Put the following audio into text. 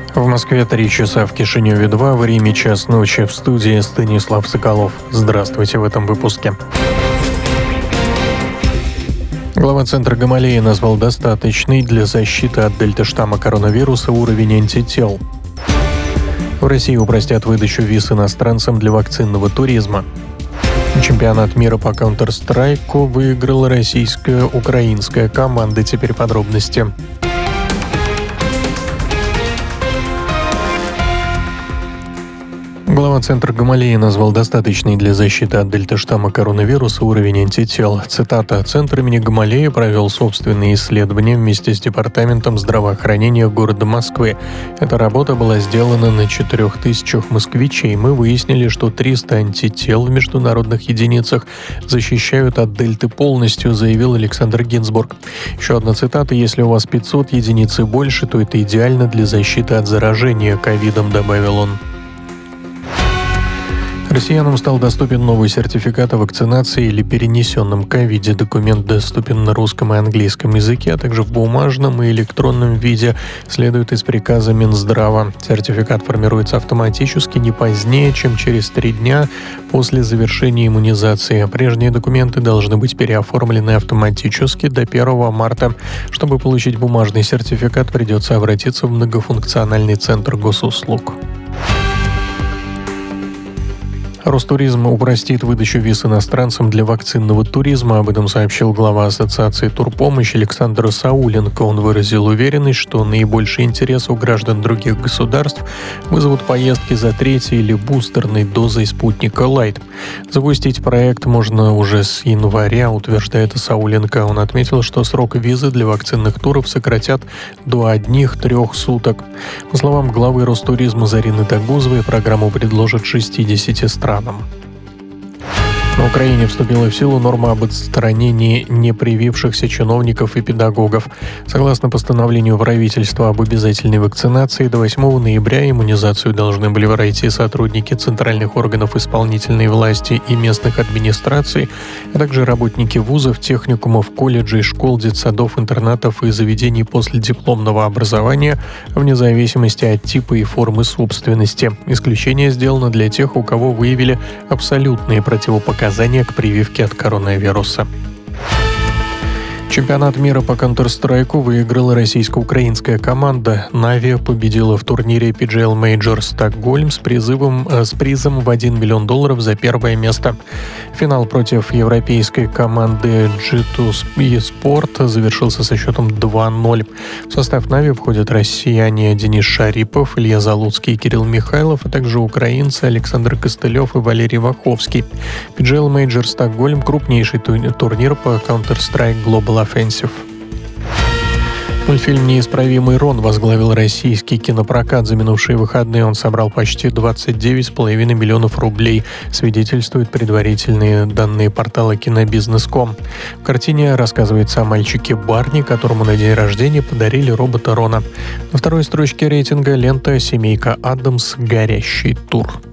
В Москве 3 часа, в Кишиневе 2, в Риме час ночи. В студии Станислав Соколов. Здравствуйте в этом выпуске. Глава Центра Гамалеи назвал достаточный для защиты от дельта-штамма коронавируса уровень антител. В России упростят выдачу виз иностранцам для вакцинного туризма. Чемпионат мира по Counter-Strike выиграла российская украинская команда. Теперь подробности. Глава Центра Гамалеи назвал достаточный для защиты от дельта-штамма коронавируса уровень антител. Цитата: «Центр имени Гамалеи провел собственные исследования вместе с Департаментом здравоохранения города Москвы. Эта работа была сделана на 4000 москвичей. Мы выяснили, что 300 антител в международных единицах защищают от дельты полностью», заявил Александр Гинзбург. Еще одна цитата: «Если у вас 500 единиц и больше, то это идеально для защиты от заражения ковидом», добавил он. Россиянам стал доступен новый сертификат о вакцинации или перенесенном ковиде. Документ доступен на русском и английском языке, а также в бумажном и электронном виде, следует из приказа Минздрава. Сертификат формируется автоматически не позднее, чем через 3 дня после завершения иммунизации. Прежние документы должны быть переоформлены автоматически до 1 марта. Чтобы получить бумажный сертификат, придется обратиться в многофункциональный центр госуслуг. Ростуризм упростит выдачу виз иностранцам для вакцинного туризма. Об этом сообщил глава Ассоциации Турпомощь Александр Сауленко. Он выразил уверенность, что наибольший интерес у граждан других государств вызовут поездки за 3-й или бустерной дозой спутника Лайт. Запустить проект можно уже с января, утверждает Сауленко. Он отметил, что срок визы для вакцинных туров сократят до 1-3 суток. По словам главы Ростуризма Зарины Тагузовой, программу предложат 60 странам. На Украине вступила в силу норма об отстранении непривившихся чиновников и педагогов. Согласно постановлению правительства об обязательной вакцинации, до 8 ноября иммунизацию должны были пройти сотрудники центральных органов исполнительной власти и местных администраций, а также работники вузов, техникумов, колледжей, школ, детсадов, интернатов и заведений последипломного образования вне зависимости от типа и формы собственности. Исключение сделано для тех, у кого выявили абсолютные противопоказания к прививке от коронавируса. Чемпионат мира по Counter-Strike выиграла российско-украинская команда. Na'Vi победила в турнире PGL Major Стокгольм с призом в $1 миллион за первое место. Финал против европейской команды G2 eSport завершился со счетом 2-0. В состав Na'Vi входят россияне Денис Шарипов, Илья Залуцкий и Кирилл Михайлов, а также украинцы Александр Костылев и Валерий Ваховский. PGL Major Стокгольм — крупнейший турнир по Counter-Strike Global Offensive. Мультфильм «Неисправимый Рон» возглавил российский кинопрокат. За минувшие выходные он собрал почти 29,5 миллионов рублей, свидетельствуют предварительные данные портала Кинобизнес.ком. В картине рассказывается о мальчике Барни, которому на день рождения подарили робота Рона. На второй строчке рейтинга лента «Семейка Адамс. Горящий тур».